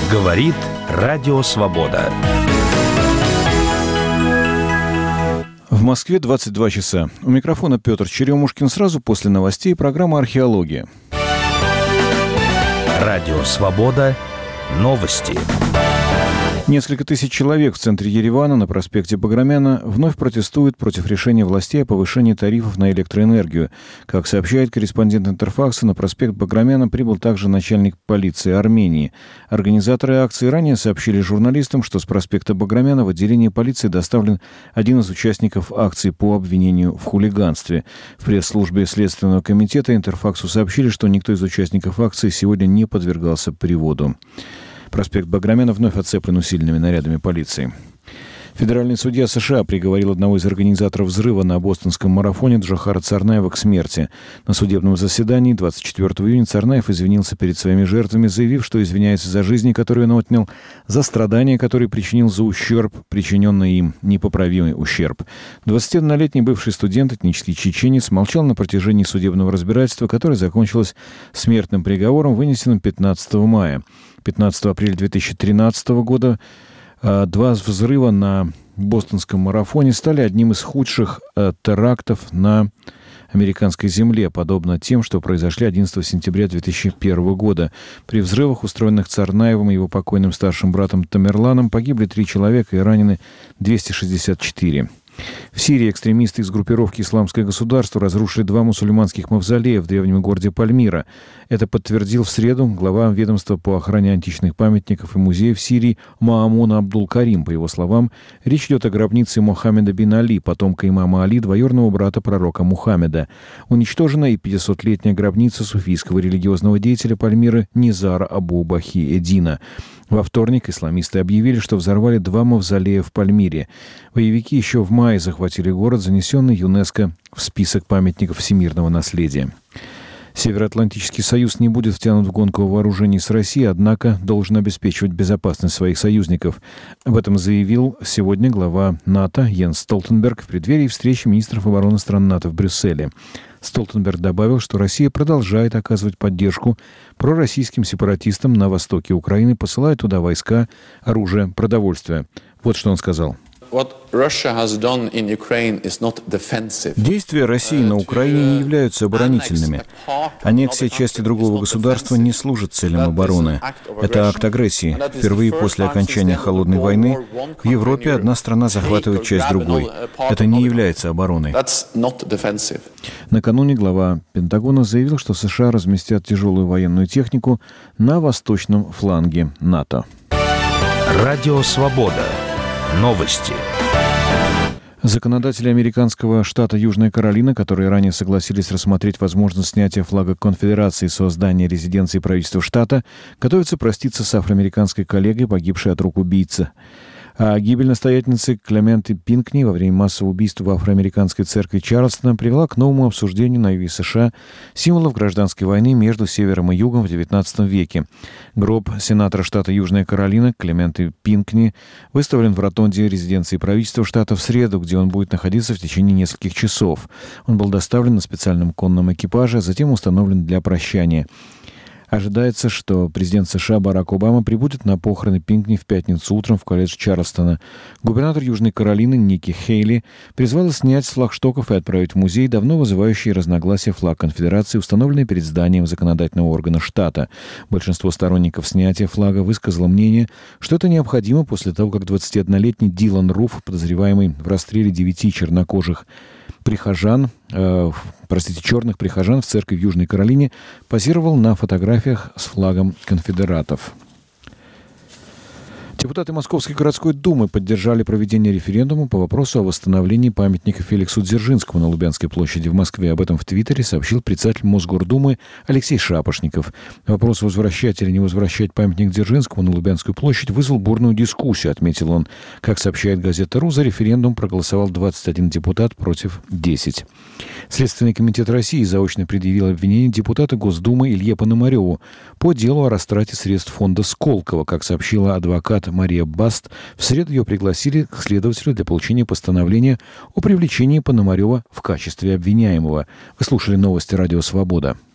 Говорит Радио Свобода. В Москве 22 часа. У микрофона Петр Черемушкин. Сразу после новостей программа «Археология». Радио Свобода. Новости. Несколько тысяч человек в центре Еревана на проспекте Баграмяна вновь протестуют против решения властей о повышении тарифов на электроэнергию. Как сообщает корреспондент Интерфакса, на проспект Баграмяна прибыл также начальник полиции Армении. Организаторы акции ранее сообщили журналистам, что с проспекта Баграмяна в отделение полиции доставлен один из участников акции по обвинению в хулиганстве. В пресс-службе Следственного комитета Интерфаксу сообщили, что никто из участников акции сегодня не подвергался приводу. Проспект Баграмяна вновь оцеплен усиленными нарядами полиции. Федеральный судья США приговорил одного из организаторов взрыва на бостонском марафоне Джохара Царнаева к смерти. На судебном заседании 24 июня Царнаев извинился перед своими жертвами, заявив, что извиняется за жизни, которые он отнял, за страдания, которые причинил, за ущерб, причиненный им, непоправимый ущерб. 21-летний бывший студент, этнический чеченец, молчал на протяжении судебного разбирательства, которое закончилось смертным приговором, вынесенным 15 мая. 15 апреля 2013 года два взрыва на бостонском марафоне стали одним из худших терактов на американской земле, подобно тем, что произошли 11 сентября 2001 года. При взрывах, устроенных Царнаевым и его покойным старшим братом Тамерланом, погибли 3 человека и ранены 264. В Сирии экстремисты из группировки «Исламское государство» разрушили 2 мусульманских мавзолея в древнем городе Пальмира. Это подтвердил в среду глава ведомства по охране античных памятников и музеев Сирии Маамун Абдул-Карим. По его словам, речь идет о гробнице Мухаммеда бин Али, потомка имама Али, двоюродного брата пророка Мухаммеда. Уничтожена и 500-летняя гробница суфийского религиозного деятеля Пальмиры Низара Абу-Бахи-Эдина. Во вторник исламисты объявили, что взорвали 2 мавзолея в Пальмире. Боевики еще в мае захватили город, занесенный ЮНЕСКО в список памятников всемирного наследия. Североатлантический союз не будет втянут в гонку вооружений с Россией, однако должен обеспечивать безопасность своих союзников. Об этом заявил сегодня глава НАТО Йенс Столтенберг в преддверии встречи министров обороны стран НАТО в Брюсселе. Столтенберг добавил, что Россия продолжает оказывать поддержку пророссийским сепаратистам на востоке Украины, посылая туда войска, оружие, продовольствие. Вот что он сказал. Действия России на Украине не являются оборонительными. Аннексия части другого государства не служит целям обороны. Это акт агрессии. Впервые после окончания Холодной войны в Европе одна страна захватывает часть другой. Это не является обороной. Накануне глава Пентагона заявил, что США разместят тяжелую военную технику на восточном фланге НАТО. Радио Свобода. Новости. Законодатели американского штата Южная Каролина, которые ранее согласились рассмотреть возможность снятия флага конфедерации со здания резиденции правительства штата, готовятся проститься с афроамериканской коллегой, погибшей от рук убийцы. А гибель настоятельницы Клементы Пинкни во время массового убийства в афроамериканской церкви Чарльстона привела к новому обсуждению на юге США символов гражданской войны между севером и югом в XIX веке. Гроб сенатора штата Южная Каролина Клементы Пинкни выставлен в ротонде резиденции правительства штата в среду, где он будет находиться в течение нескольких часов. Он был доставлен на специальном конном экипаже, а затем установлен для прощания. Ожидается, что президент США Барак Обама прибудет на похороны Пинкни в пятницу утром в колледж Чарльстона. Губернатор Южной Каролины Ники Хейли призвала снять с флагштоков и отправить в музей давно вызывающий разногласия флаг конфедерации, установленный перед зданием законодательного органа штата. Большинство сторонников снятия флага высказало мнение, что это необходимо после того, как 21-летний Дилан Руф, подозреваемый в расстреле 9 черных прихожан в церкви в Южной Каролине, позировал на фотографиях с флагом конфедератов. Депутаты Московской городской думы поддержали проведение референдума по вопросу о восстановлении памятника Феликсу Дзержинскому на Лубянской площади в Москве. Об этом в Твиттере сообщил председатель Мосгордумы Алексей Шапошников. Вопрос, возвращать или не возвращать памятник Дзержинскому на Лубянскую площадь, вызвал бурную дискуссию, отметил он. Как сообщает газета «Ру», за референдум проголосовал 21 депутат против 10. Следственный комитет России заочно предъявил обвинение депутата Госдумы Илье Пономареву по делу о растрате средств фонда Сколково. Как сообщила адвокат Мария Баст, в среду ее пригласили к следователю для получения постановления о привлечении Пономарева в качестве обвиняемого. Вы слушали новости «Радио Свобода».